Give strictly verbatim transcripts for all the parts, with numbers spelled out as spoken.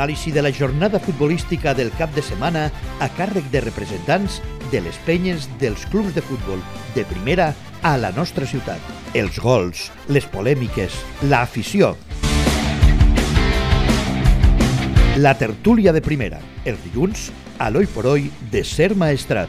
l'anàlisi de la jornada futbolística del cap de setmana a càrrec de representants de les penyes dels clubs de futbol de primera a la nostra ciutat. Els gols, les polèmiques, l'afició. La tertúlia de primera, els dilluns, a l'Oi por Hoy de Ser Maestrat.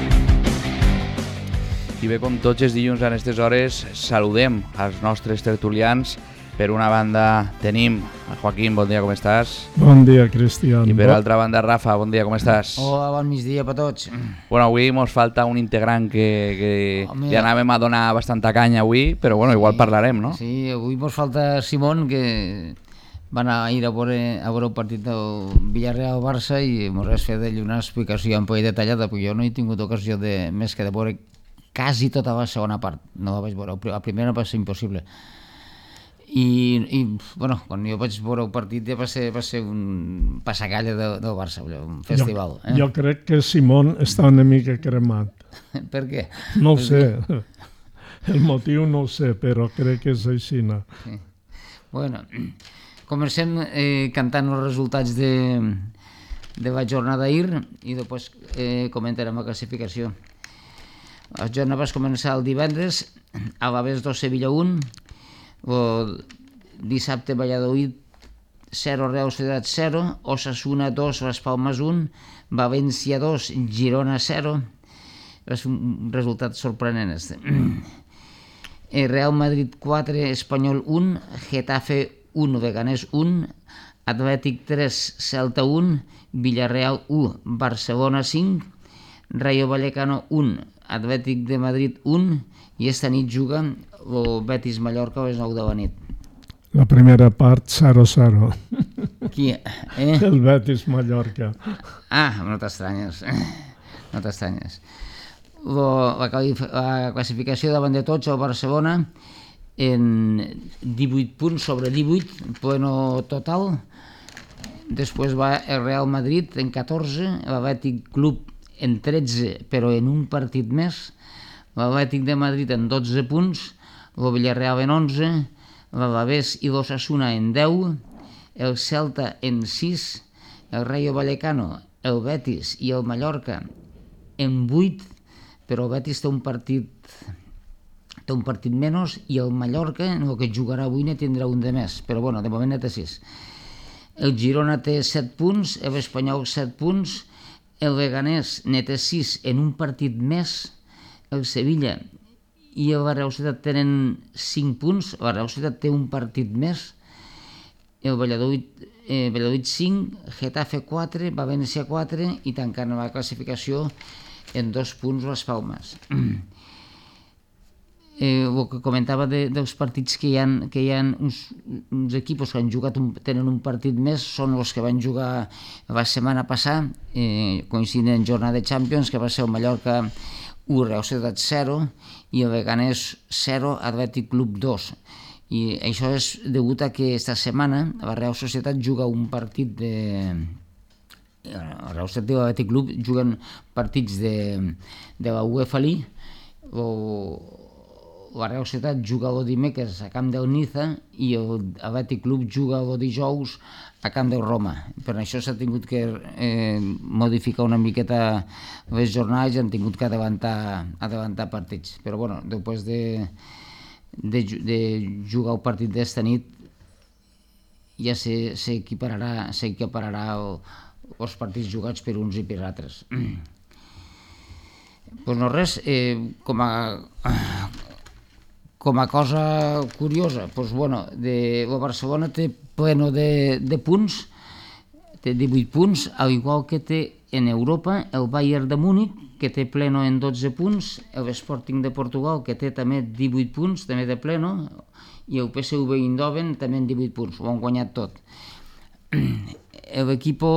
I bé, com tots els dilluns a aquestes hores, saludem als nostres tertulians. Per una banda tenim a Joaquín, bon dia, com estàs? Bon dia, Cristian. I per altra banda, Rafa, bon dia, com estàs? Hola, bon migdia per tots. Bueno, avui ens falta un integrant que, que oh, li anàvem a donar bastanta canya avui, però bueno, igual sí, parlarem, no? Sí, avui ens falta Simón, que van a ir a veure, a veure el partit del Villarreal-Barça i ens has fet d'ell una explicació un poc detallada, perquè jo no he tingut ocasió de, més que de veure quasi tota la segona part. No la vaig veure, la primera va ser impossible. I, i bueno, quan jo vaig veure el partit ja va ser, va ser un passacalla de, del Barça, un festival. Jo, eh? jo crec que Simón està una mica cremat. Per què? No ho sé, el motiu no ho sé, però crec que és així. No? Sí. Bueno, comencem eh, cantant els resultats de, de la jornada d'ahir i després eh, comentarem la classificació. La jornada va començar el divendres, Alavés dos, Sevilla un, el dissabte Valladolid zero, Real Sociedad zero, Osasuna dos, Las Palmas un, València dos, Girona zero. És un resultat sorprenent este. Real Madrid quatre, Espanyol un, Getafe un, Leganés un, Atlètic tres, Celta un, Villarreal u, Barcelona cinc, Rayo Vallecano un, Atlètic de Madrid un, i esta nit juga el Betis-Mallorca a les nou de la nit. La primera part zero zero. Qui? Eh? El Betis-Mallorca. Ah, no t'estranyes. No t'estranyes. La, la classificació davant de tots, el Barcelona, en divuit punts sobre divuit, pleno total. Després va el Real Madrid en catorze, l'Atlètic Club en tretze, però en un partit més, l'Atlètic de Madrid en dotze punts, el Villarreal en onze, l'Alavés i l'Osasuna en deu, el Celta en sis, el Rayo Vallecano, el Betis i el Mallorca en vuit, però el Betis té un partit té un partit menys i el Mallorca, el que jugarà avui, ne tindrà un de més, però bueno, de moment ne té sis. El Girona té set punts, l'Espanyol set punts, el Leganés ne té sis en un partit més, el Sevilla i la Real Societat tenen cinc punts, la Real Societat té un partit més, el Valladolid, eh, Valladolid cinc, Getafe quatre, València quatre i tancant la classificació en dos punts Las Palmas. Eh, el que comentava de, dels partits que hi ha, que hi ha uns, uns equips que han jugat un, tenen un partit més, són els que van jugar la setmana passada, eh, coincidint en jornada de Champions, que va ser el Mallorca u, Real Societat zero i el Leganés zero, Atlètic Club dos. I això és degut a que esta setmana la Real Societat juga un partit de... La Real Societat i l'Atlètic Club juguen partits de, de la UEFA League. La Real Societat juga el dimecres a camp del Niza i l'Atlètic Club juga el dijous a camp del Roma. Per això s'ha tingut que eh, modificar una miqueta les jornades i han tingut que adelantar, adelantar partits. Però bueno, després de, de, de jugar el partit d'esta nit ja s'equipararà s'equipararà els partits jugats per uns i per altres. Pues no res, eh, com a... Com a cosa curiosa, doncs, bueno, de, la Barcelona té pleno de, de punts, té divuit punts, al igual que té en Europa el Bayern de Múnich, que té pleno en dotze punts, l'Sporting de Portugal, que té també divuit punts, també de pleno, i el P S V Eindhoven també en divuit punts, ho han guanyat tot. L'equip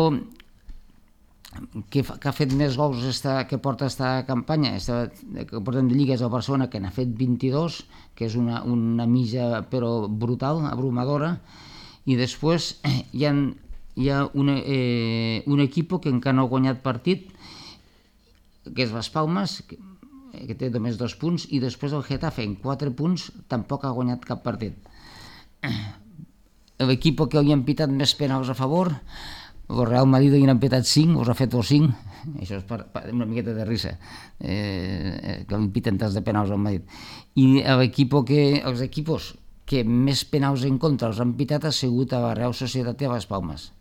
que, que ha fet més gols esta, que porta aquesta campanya, esta, que porten de Lliga, és el Barcelona, que n'ha fet vint-i-dos, que és una, una mitja però brutal, abrumadora, i després hi ha, hi ha una, eh, un equip que encara no ha guanyat partit, que és Las Palmas, que, que té només dos punts, i després el Getafe, en quatre punts, tampoc ha guanyat cap partit. L'equip que li han pitat més penals a favor, el Real Madrid hi han empetat cinc, us ha fet dos cinc, això és per, per una miqueta de risa, eh, que li piten tants de penals al Madrid. I l'equipo que, els equipos que més penals en contra els han pitat ha sigut a la Real Societat i a les Palmes.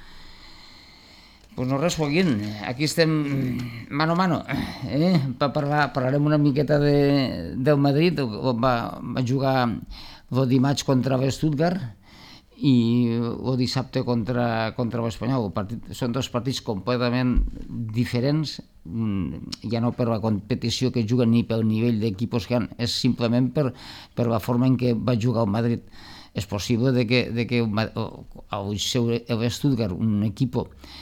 Pues no res, Joaquín, aquí estem mano a mano, eh? Pa parlar, parlarem una miqueta de, del Madrid, va, va jugar el dimarts contra l'Stuttgart i el dissabte contra, contra l'Espanyol. Són dos partits completament diferents, ja no per la competició que juguen ni pel nivell d'equipos que han, és simplement per, per la forma en què va jugar el Madrid. És possible de que, de que el seu Stuttgart, un equip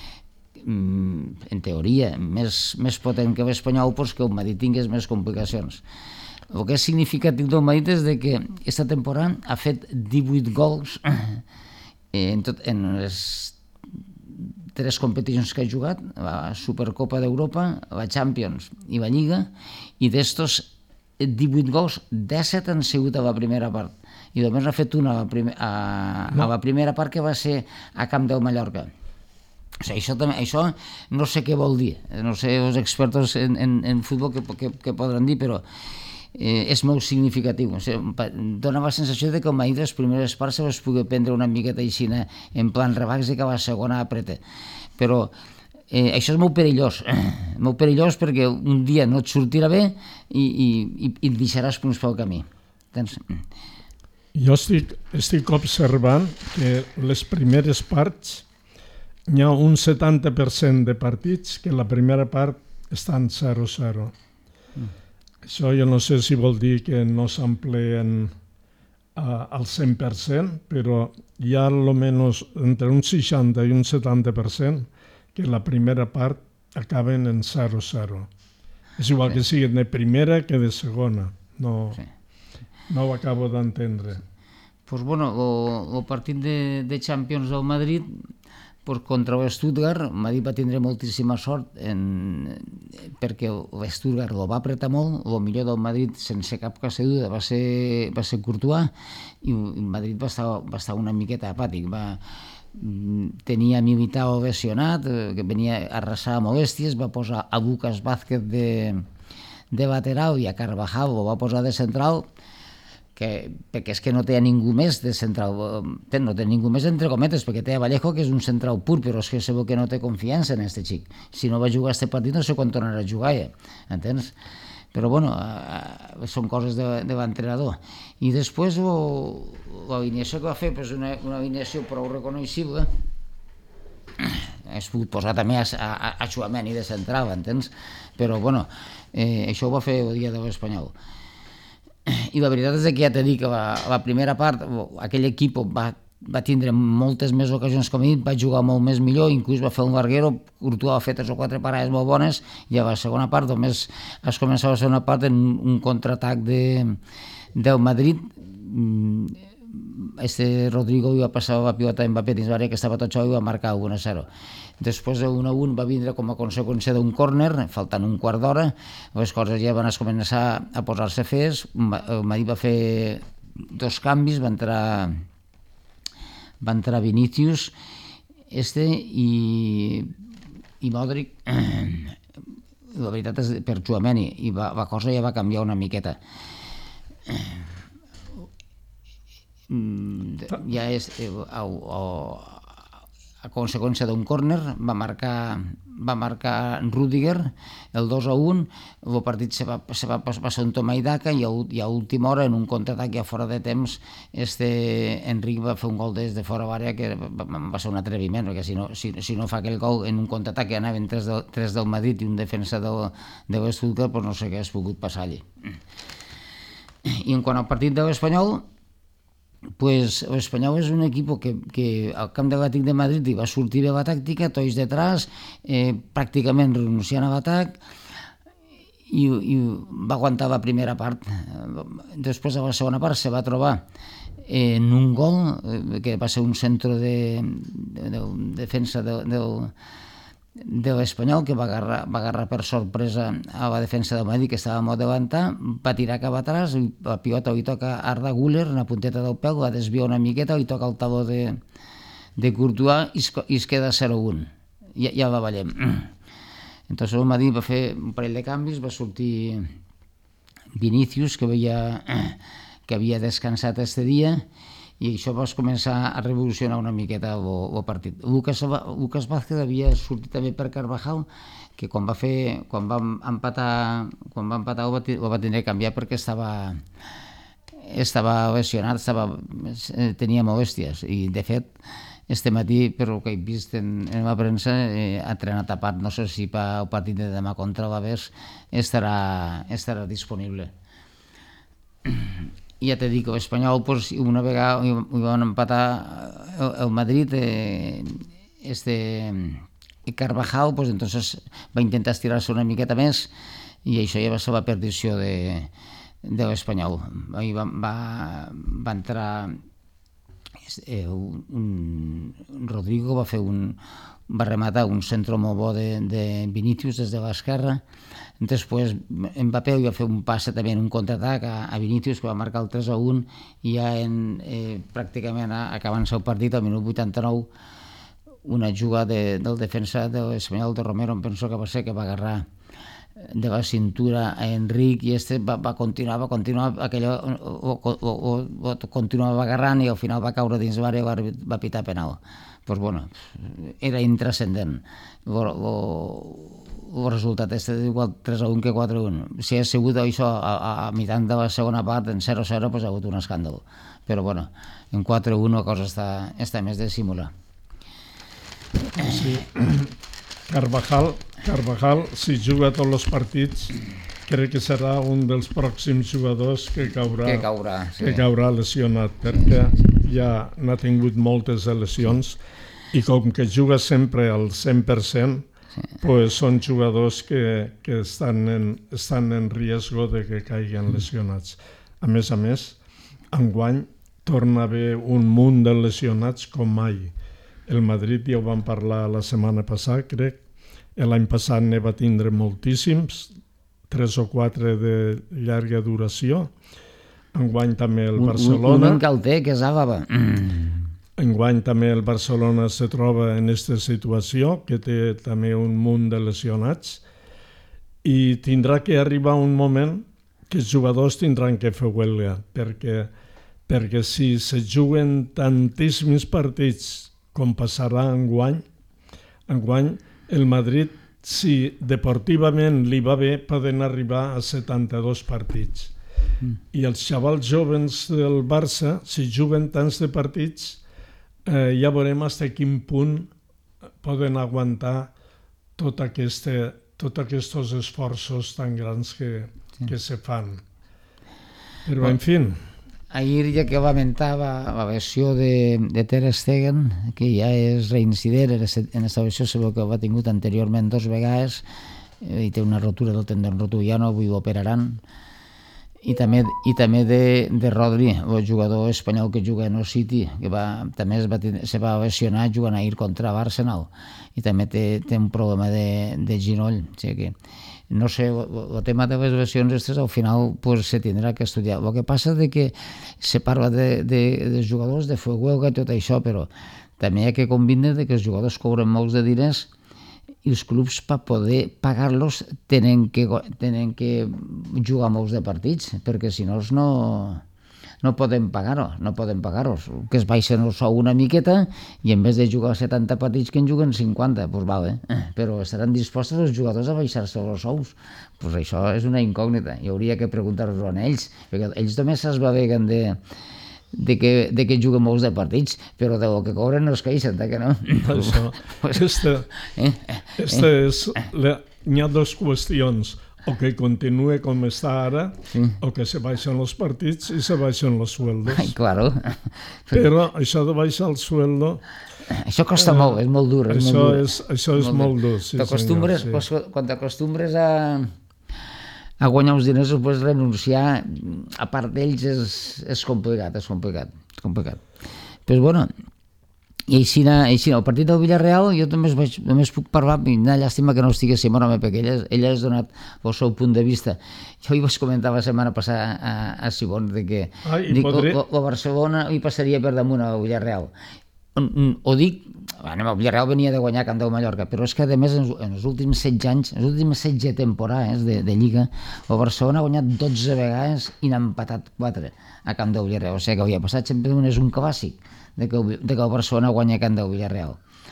en teoria més, més potent que l'Espanyol, doncs que el Madrid tingués més complicacions. El que és significatiu del Madrid és que aquesta temporada ha fet divuit gols en, tot, en les tres competicions que ha jugat, la Supercopa d'Europa, la Champions i la Lliga, i d'estos divuit gols, disset han sigut a la primera part. I només n'ha fet una a la, primer, a, a la primera part, que va ser a Camp del Mallorca. O sigui, això, també, això no sé què vol dir, no sé els experts en, en, en futbol que, que, que podran dir, però eh, és molt significatiu. O sigui, dona la sensació de que el Madrid les primeres parts se les pugui prendre una miqueta així en plan relax i que la segona apreta. Però eh, això és molt perillós, molt perillós perquè un dia no et sortirà bé i, i, i et deixaràs punts pel camí. Tens? Jo estic, estic observant que les primeres parts hi ha un setanta per cent de partits que la primera part estan zero a zero. Mm. Això jo no sé si vol dir que no s'empleen uh, al cent per cent, però hi ha almenys entre un seixanta i un setanta per cent que la primera part acaben en zero a zero. És igual sí. que siguin de primera que de segona. No, sí. no ho acabo d'entendre. Pues bueno, el partit de, de Champions del Madrid, pues contra el Stuttgart, el Madrid va tindre moltíssima sort en, perquè el Stuttgart el va apretar molt, el millor del Madrid sense cap cas de duda va ser, va ser Courtois, i el Madrid va estar, va estar una miqueta apàtic, va, tenia Militao lesionat, que venia a arrasar molèsties, va posar a Lucas Vázquez de, de lateral i a Carvajal ho va posar de central, que, perquè és que no té a ningú més de central, no té ningú més entre cometes, perquè té a Vallejo, que és un central pur, però és que segur que no té confiança en este xic. Si no va jugar aquest partit no sé quan tornarà a jugar, ja, entens? Però bueno, eh, són coses de, de l'entrenador. I després l'alineació que va fer, pues una, una alineació prou reconeixible, es pogut posar també a, a, a Tchouaméni de central, entens? Però bueno, eh, això ho va fer el dia de l'Espanyol. I la veritat és que ja t'he dit que la, la primera part aquell equip va, va tindre moltes més ocasions, com he dit, va jugar molt més millor, inclús va fer un larguero, Courtois va fer tres o quatre parades molt bones, i a la segona part només es començava la segona part en un contraatac de, del Madrid. Este Rodrigo va passar la pilota a Mbappé dins l'àrea que estava tot sol i va marcar u a zero. Després el un a un va vindre com a conseqüència d'un córner, faltant un quart d'hora, les coses ja van començar a posar-se fes, el Madrid va fer dos canvis, va entrar, va entrar Vinícius este i, i Modric, la veritat és per Tchouaméni, i va, la cosa ja va canviar una miqueta. Ja és a conseqüència d'un córner va marcar, va marcar Rüdiger el dos a un, el partit se va, se va, va ser un toma i daca, i a, i a última hora, en un contraatac ja fora de temps, este Enric va fer un gol des de fora d'àrea que va, va ser un atreviment, perquè si no, si, si no fa aquell gol en un contraatac que anaven tres, del, tres del Madrid i un defensa del, de l'Stuttgart, doncs no sé què has pogut passar allí. I en quant al partit de l'Espanyol, pues l'Espanyol és un equip que, que al camp de l'Atlètic de Madrid hi va sortir bé la tàctica, tois detrás, eh, pràcticament renunciant a l'atac, i, i va aguantar la primera part. Després, a la segona part, se va trobar en un gol, eh, que va ser un centre de, de, de defensa de, del de l'Espanyol, que va agarrar, va agarrar per sorpresa a la defensa del Madrid, que estava molt davantar, va tirar cap atrás, i la pilota li toca a Arda Güler, una punteta del peu, va desviar una miqueta, li toca el taló de, de Courtois i es, i es queda zero a un. Ja, ja la ballem. Entonces el Madrid va fer un parell de canvis, va sortir Vinícius, que havia, que havia descansat este dia, i això va començar a revolucionar una miqueta el, el partit. Lucas, Lucas Vázquez havia sortit també per Carvajal, que quan va fer, quan va empatar, quan va empatar el va, el va tenir que canviar perquè estava, estava lesionat, estava, tenia molèsties, i de fet este matí, per el que he vist en, en la premsa, eh, ha entrenat a part, no sé si per el partit de demà contra l'Alavés estarà, estarà disponible. I ja t'he dit que l'Espanyol, pues, una vegada hi van empatar el, el Madrid, eh, este Carvajal, pues, entonces va intentar estirar-se una miqueta més i això ja va ser la perdició de, de l'Espanyol. Ahir va, va, va entrar eh, un, un Rodrigo, va fer un, va rematar un centre molt bo de, de Vinícius des de l'esquerra. Després Mbappé va fer un passe també en un contraatac a, a Vinícius, que va marcar el tres a un, i ja en, eh, pràcticament acabant-se el partit al minut vuitanta-nou, una jugada de, del defensa de l'Espanyol de Romero, em penso que va ser que va agarrar de la cintura a Enric, i este va, va continuar, va continuar aquella, o, o, o, o continuava agarrant, i al final va caure dins l'àrea i va, va pitar penal. Pues bueno, era intrascendent. El resultat és igual tres a un que quatre a un. Si ha sigut això a, a, a mitjan de la segona part, en zero a zero, pues ha hagut un escàndol. Però bueno, en quatre a un la cosa està, està més de simular. Sí. Carvajal, Carvajal, si juga tots els partits, crec que serà un dels pròxims jugadors que caurà, que caurà, sí. que caurà lesionat, perquè ja n'ha tingut moltes lesions i com que juga sempre al cent per cent, sí. Pues són jugadors que, que estan, en, estan en risc de que caiguen lesionats. A més a més, enguany torna a haver un munt de lesionats com mai. El Madrid ja ho vam parlar la setmana passada, crec. L'any passat ne va tindre moltíssims, tres o quatre de llarga duració. Enguany també el Barcelona... Un, un que el té, que és Àlava. Enguany també el Barcelona se troba en aquesta situació, que té també un munt de lesionats, i tindrà que arribar un moment que els jugadors tindran que fer huelga, perquè, perquè si se juguen tantíssims partits com passarà enguany, enguany el Madrid, si deportivament li va bé, poden arribar a setanta-dos partits. Mm. I els xavals jovens del Barça, si juguen tants de partits, eh, ja veurem fins a quin punt poden aguantar tot, aquesta, tot aquests esforços tan grans que, sí. que se fan. Però, en fi... Ahir ja que lamentava la versió de, de Ter Stegen, que ja és reincident en aquesta versió, sabeu que ho ha tingut anteriorment dos vegades, i té una rotura del tendon rotuliano, avui ho operaran, i també, i també de, de Rodri, el jugador espanyol que juga en el City, que va, també es va, se va lesionar jugant ahir contra l'Arsenal, i també té, té un problema de, de ginoll, o sigui que no sé, el tema de les lesions aquestes al final pues, se tindrà que estudiar. El que passa és que se parla de, de, dels jugadors, de fer huelga i tot això, però també hi ha que convindre que els jugadors cobren molts de diners i els clubs per poder pagar-los tenen que, tenen que jugar molts de partits, perquè si no no, no poden pagar-ho, no poden pagar-los, que es baixen el sou una miqueta i en vez de jugar setanta partits que en juguen cinquanta, doncs vale, però estaran dispostos els jugadors a baixar-se els sous, doncs això és una incògnita, i hauria que preguntar-ho a ells, perquè ells només s'esbaveguen de, de, que, de que juguen molts de partits, però del que cobren no es queixen, que no? Això, aquesta, eh? aquesta eh? és, la, n'hi ha dues qüestions, o que continue com està ara, sí. o que se baixen els partits i se baixen els sueldos. Ai, claro. Però això de baixar el sueldo... Això costa eh, molt, és molt dur. És això, molt dur. És, això és molt, molt dur, sí senyor. Sí. Quan t'acostumbres a, a guanyar uns diners, pues renunciar, a part d'ells, és, és complicat, és complicat. És complicat. Però, bueno, i així, així el partit del Villarreal jo també vaig, només puc parlar, una llàstima que no estigués Simona, perquè ella, ella has donat el seu punt de vista. Jo hi vaig comentar la setmana passada a, a Simon de que Ai, dic, podré... o, o Barcelona hi passaria per damunt al Villarreal. ho dic, bueno, el Villarreal venia de guanyar a Camp del Mallorca, però és que a més en, en els últims setze anys, en les últimes setze temporades de, de Lliga, el Barcelona ha guanyat dotze vegades i n'ha empatat quatre a Camp del Villarreal, o sigui que havia passat sempre és un clàssic de que, el, de que el Barcelona guanya a Camp del Villarreal.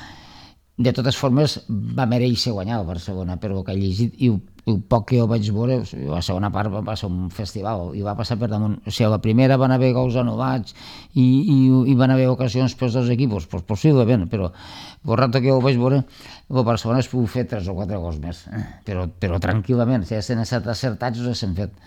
De totes formes, va mereixer guanyar el Barcelona, però el que he llegit i el poc que jo vaig veure, la segona part va ser un festival i va passar per damunt. O sigui, la primera van haver gols anul·lats i, i, i van haver ocasions pels dos equips, pues possiblement, però el rato que jo ho vaig veure, el Barcelona es pogut fer tres o quatre gols més, però, però tranquil·lament, si estan estat acertats, els hem fet.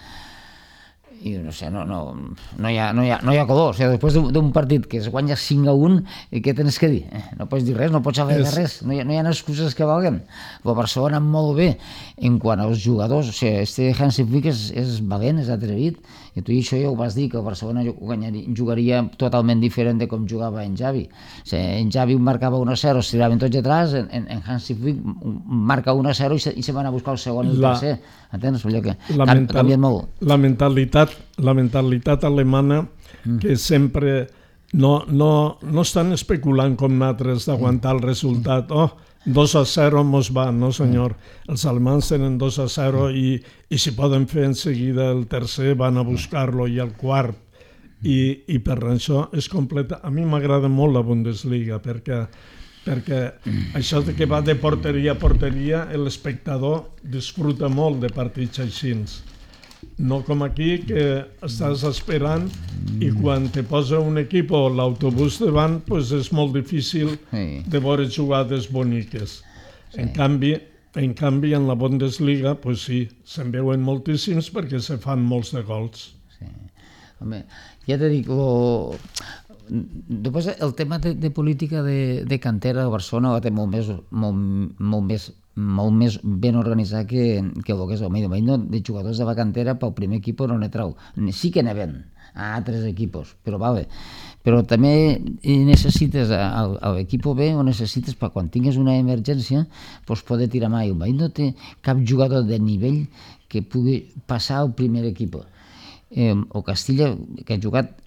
I no sé, no, no, no, hi ha, no, hi ha, no hi ha color, o sigui, després d'un partit que es guanya cinc a un, què tens que dir? No pots dir res, no pots haver de res, no hi, ha, no hi ha excuses que valguen. El Barcelona molt bé en quant als jugadors, o sigui, este Hansi Flick és, és valent, és atrevit, i tu i això ja ho vas dir, que el Barcelona jugaria totalment diferent de com jugava en Xavi. O sigui, en Xavi marcava un a zero, es tiraven tots atrás, en, en Hansi Flick marca un a zero i se, i se van a buscar el segon i el tercer. Entens? Que la, mental, la mentalitat la mentalitat alemana mm. que sempre no, no, no estan especulant com nosaltres d'aguantar el resultat. Oh, dos a zero mos va, no senyor. Els alemans tenen dos a zero i, i si poden fer en seguida el tercer van a buscar-lo i el quart. I, i per això és completa. A mi m'agrada molt la Bundesliga perquè perquè això de que va de porteria a porteria, l'espectador disfruta molt de partits així. No com aquí, que estàs esperant i quan te posa un equip o l'autobús davant, pues és molt difícil de veure jugades boniques. En canvi, en canvi, en la Bundesliga, pues sí, se'n veuen moltíssims perquè se fan molts de gols. Sí. Home, ja te dic, lo... Després, el tema de, de política de, de cantera a Barcelona va tenir molt més, molt, molt més, molt més ben organitzat que, que el que és el Medio Medio de jugadors de la cantera pel primer equip no ne trau. Sí que ne ven a altres equipos, però vale. Però també necessites a l'equip B o necessites per quan tingues una emergència pues poder tirar mà. El Medio no té cap jugador de nivell que pugui passar al primer equip. Eh, o Castilla, que ha jugat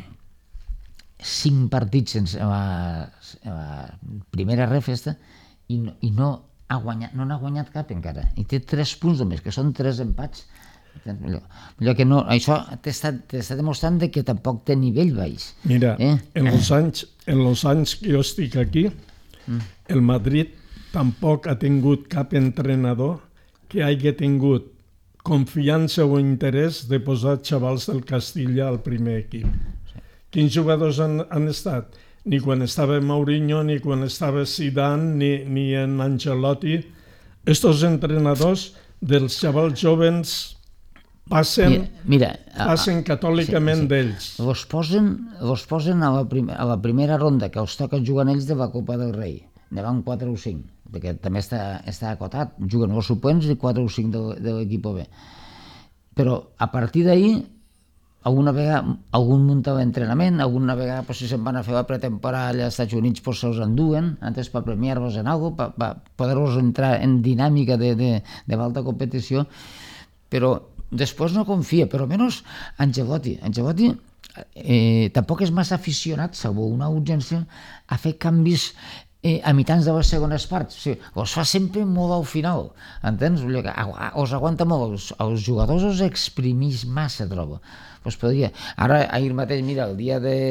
cinc partits sense la, la primera refesta i no, i no ha guanyat, no n'ha guanyat cap encara i té tres punts només, que són tres empats. Allò, allò que no, això t'està demostrant que tampoc té nivell baix. Mira, eh? en els anys en els anys que jo estic aquí mm. el Madrid tampoc ha tingut cap entrenador que hagi tingut confiança o interès de posar xavals del Castilla al primer equip. Quins jugadors han, han estat? Ni quan estava Mourinho, ni quan estava Zidane, ni, ni en Ancelotti. Estos entrenadors dels xavals jovens passen, mira, mira, passen catòlicament sí, sí. d'ells. Los posen, los posen a, la prim, a la primera ronda que els toca jugar ells de la Copa del Rei. Ne van quatre o cinc, perquè també està, està acotat. Juguen els suplents i quatre o cinc de, de l'equip B. Però a partir d'ahir alguna vegada algun muntava entrenament, alguna vegada pues, si se'n van a fer la pretemporada als Estats Units pues, se'ls enduen, antes per premiar-los en alguna cosa, per, per poder-los entrar en dinàmica de, de, de l'alta competició, però després no confia, però almenys Ancelotti. Ancelotti eh, tampoc és massa aficionat, salvo una urgència, a fer canvis eh, a mitjans de les segones parts. O sigui, els fa sempre molt al final, entens? Els aguanta molt, els, els jugadors els exprimís massa, trobo. Pues podria. Ara, ahir mateix, mira, el dia de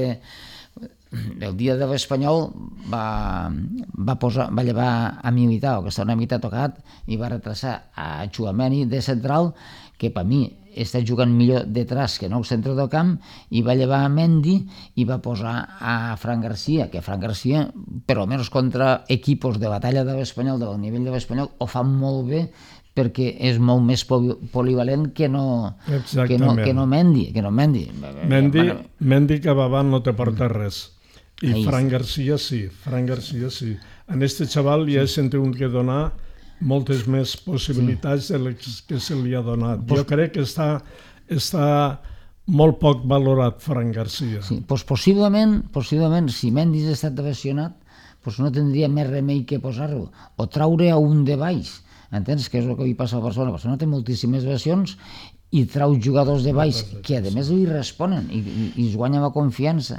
el dia de l'Espanyol va, va, posar, va llevar a Militao, que està una mica tocat, i va retrasar a Tchouaméni de central, que per mi està jugant millor detrás que no al centre del camp, i va llevar a Mendy i va posar a Fran García, que Fran García, però almenys contra equipos de batalla de l'Espanyol, del nivell de l'Espanyol, ho fa molt bé, perquè és molt més polivalent que no, que no, que no Mendy. Que no Mendy. Mendy, Mendy que va avant no te porta res. I Ahí Fran García sí, Fran García sí. En este xaval li sí. hem tingut que donar moltes més possibilitats sí. de les que se li ha donat. Pues, jo crec que està, està molt poc valorat Fran García. Sí, pues possiblement, possiblement, si Mendy ha estat lesionat, pues no tindria més remei que posar-lo. O traure a un de baix. Entens? Que és el que li passa a Barcelona. Barcelona té moltíssimes lesions i trau jugadors de baix que a més li responen i, i, i es guanya la confiança.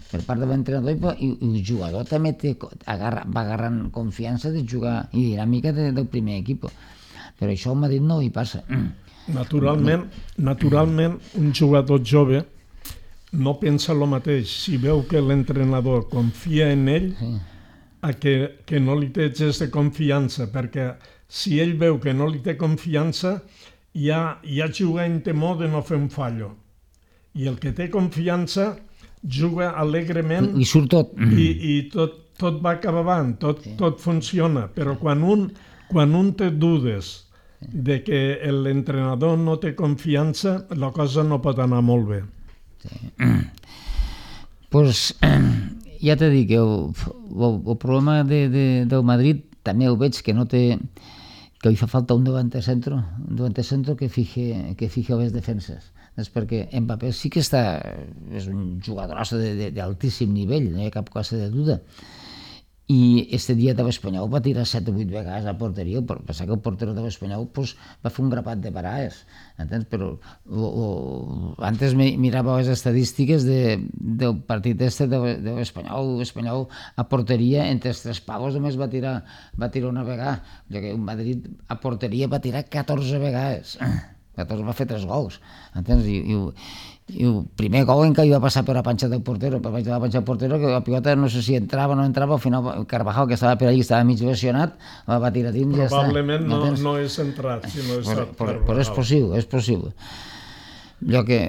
per part de l'entrenador i, i, i el jugador també té, agarra, va agarrant confiança de jugar i dinàmica de, del primer equip. Però això al Madrid no hi passa. Naturalment, naturalment un jugador jove no pensa el mateix si veu que l'entrenador confia en ell sí. a que, que no li té gest de confiança, perquè si ell veu que no li té confiança ja, ja juga en temor de no fer un fallo. I el que té confiança juga alegrement i, i surt tot. I, i tot, tot va cap avant, tot, sí. tot funciona. Però quan un, quan un té dudes de que l'entrenador no té confiança, la cosa no pot anar molt bé. Sí. Pues, ja t'he dit que el, el, el problema de, de, del Madrid també ho veig que no té, que li fa falta un davante centro, un davante centro que fije, que fije les defenses. És perquè Mbappé sí que està, és un jugadorasso d'altíssim nivell, no hi ha cap cosa de duda. I este dia de l'Espanyol va tirar set o vuit vegades a porteria, per passar que el portero de l'Espanyol pues, va fer un grapat de parades, entens? Però o, o, antes mirava les estadístiques de, del partit este de, de l'Espanyol, l'Espanyol a porteria entre els tres pavos només va tirar, va tirar una vegada, ja que el Madrid a porteria va tirar catorze vegades, catorze va fer tres gols, entens? I, i, i el primer gol en què va passar per la panxa del portero, per la panxa del portero, que la pilota no sé si entrava o no entrava, al final Carvajal, que estava per allà, estava mig lesionat, la va tirar dins i ja està. Probablement no, no és entrat, si no és però, però, però és possible, és possible. Allò que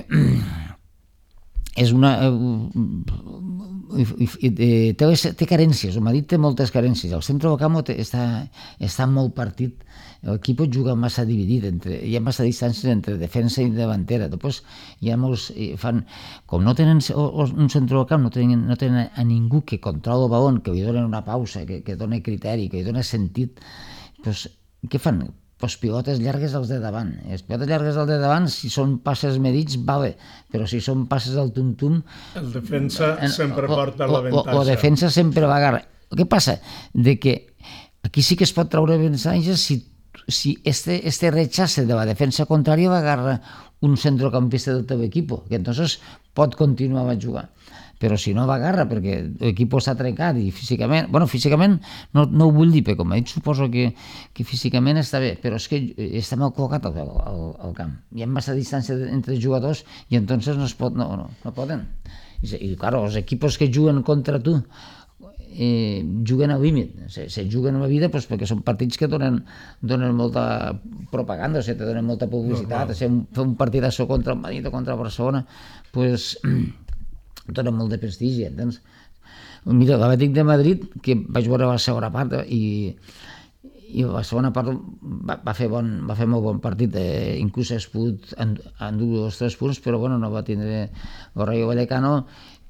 és una... té, té carències, el Madrid té moltes carències, el centre del camp està, està molt partit, l'equip juga massa dividit, entre, hi ha massa distàncies entre defensa i davantera. Després hi ha molts, fan, com no tenen un centre del camp, no tenen, no tenen a ningú que controla el balon, que li donen una pausa, que, que dona criteri, que li dona sentit, doncs, què fan? Pues pilotes llargues als de davant. Les pilotes llargues als de davant, si són passes medits, vale, però si són passes al tum-tum... El defensa en, sempre o, porta l'avantatge. O, o defensa sempre va agarrar. Què passa? De que aquí sí que es pot treure avantatge si, si este, este rechace de la defensa contrària va agarrar un centrocampista del teu equip, que entonces pot continuar a jugar. Però si no va agarra, perquè l'equip està trencat i físicament... Bueno, físicament no, no ho vull dir, perquè com he dit, suposo que, que físicament està bé, però és que està mal col·locat al, al, al camp. Hi ha massa distància entre els jugadors i entonces no, es pot, no, no, no poden. I, i claro, els equipos que juguen contra tu eh, juguen al límit, se, se juguen a la vida pues, perquè són partits que donen, donen molta propaganda, o sigui, te donen molta publicitat, o sigui, fer un partidasso contra el Madrid o contra el Barcelona, pues... dona molt de prestigi, entens? Mira, l'Atlètic de Madrid, que vaig veure la segona part i, i la segona part va, va, fer bon, va fer molt bon partit, eh, inclús has pogut endur els tres punts, però bueno, no va tindre el Rayo Vallecano,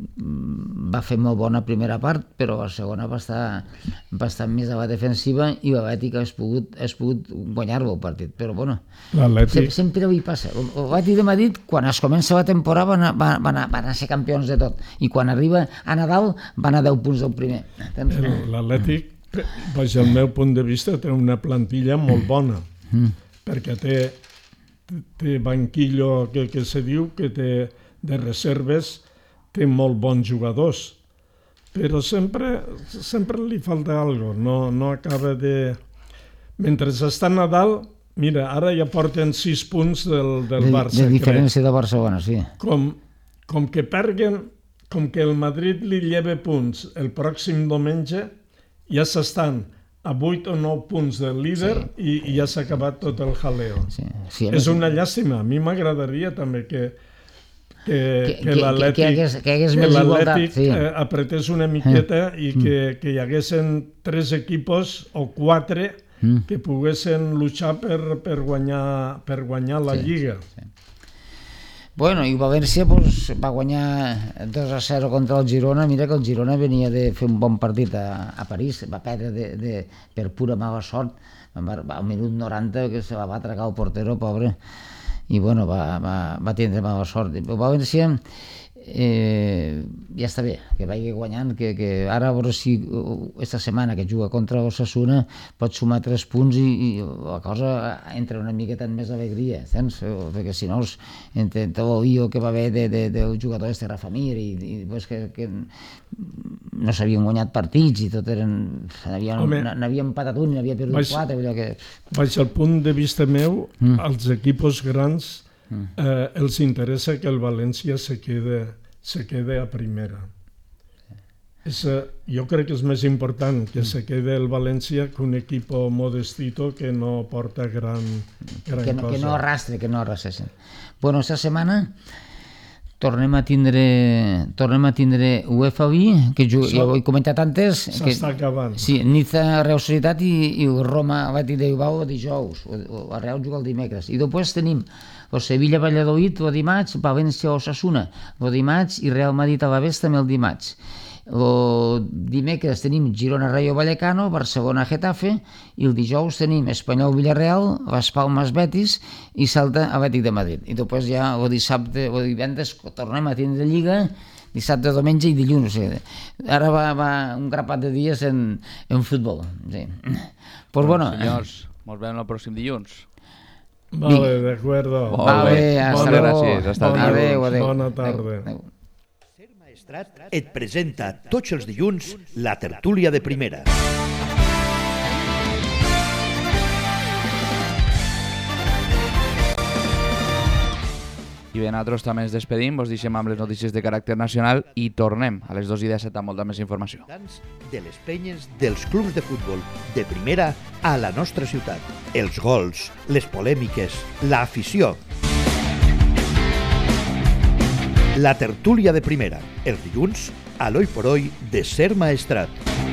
va fer molt bona primera part, però la segona va estar, va estar més a la defensiva i l'Atlètic has pogut, has pogut guanyar-lo el partit, però bueno, sempre, sempre hi passa. L'Atlètic de Madrid, quan es comença la temporada, van, van, van, van a ser campions de tot, i quan arriba a Nadal van a deu punts del primer. L'Atlètic, des del meu punt de vista, té una plantilla molt bona, mm. perquè té, té banquillo, que, que se diu, que té de reserves, té molt bons jugadors, però sempre, sempre li falta alguna cosa, no, no acaba de... Mentre està a Nadal, mira, ara ja porten sis punts del, del de, Barça. De diferència de Barcelona, sí. Com, com que perguen, com que el Madrid li lleva punts el pròxim diumenge, ja s'estan a vuit o nou punts del líder sí. i, i ja s'ha acabat tot el jaleo. Sí. Sí, és una llàstima, a mi m'agradaria també que que, que, que l'Atlètic sí. eh, apretés una miqueta i que, que hi haguessin tres equipos o quatre mm. que poguessin luchar per, per, guanyar, per guanyar la sí, Lliga. Sí. Bueno, i València pues, va guanyar dos a zero contra el Girona. Mira que el Girona venia de fer un bon partit a, a París, va perdre de, de, per pura mala sort, va, va, al minut noranta que se la va tragar el portero, pobre, i bueno, va, va, va tindre mala sort. El València eh, ja està bé, que vagi guanyant, que, que ara a veure si esta setmana que juga contra Osasuna pot sumar tres punts i, i la cosa entra una miqueta en més alegria, saps? Perquè si no, entre tot el lío que va haver de, de, del jugador este Rafa Mir i, i pues que, que no s'havien guanyat partits i tot eren... n'havien empatat un i n'havia perdut vaig, quatre, allò que... Vaig al punt de vista meu, mm. als equipos grans Mm. eh, els interessa que el València se quede, se quede a primera. És, eh, jo crec que és més important que se quede el València que un equip modestito que no porta gran, gran que no, cosa. Que no arrastre, que no arrastreixen. Bueno, esta setmana tornem a tindre tornem a tindre UEFA B, que jo, ja ho he comentat antes. S'està acabant. Sí, Niza, Real Societat i, i Roma, Atlètic de Bilbao dijous, o, o Real juga el dimecres. I després tenim o Sevilla Valladolid el dimarts, València Osasuna el dimarts i Real Madrid a la Vés també el dimarts. El dimecres tenim Girona Rayo Vallecano, Barcelona Getafe i el dijous tenim Espanyol Villarreal, Las Palmas Betis i Celta Atlètic de Madrid. I després ja el dissabte o divendres tornem a tindre Lliga, dissabte, diumenge i dilluns. O sigui, ara va, va un grapat de dies en, en futbol. Sí. Pues bueno, senyors, ens veiem el pròxim dilluns. Vale, de acuerdo. Vale, hasta luego. Gràcies, hasta Bona, adéu, adéu. bona tarda. Adéu. Ser Maestrat et presenta tots els dilluns la tertúlia de primera. I bé, nosaltres també ens despedim, vos deixem amb les notícies de caràcter nacional i tornem a les dos i disset amb molta més informació. De les penyes dels clubs de futbol de primera a la nostra ciutat. Els gols, les polèmiques, l'afició. La tertúlia de primera, els dilluns, a l'Oi por Hoy de Ser Maestrat.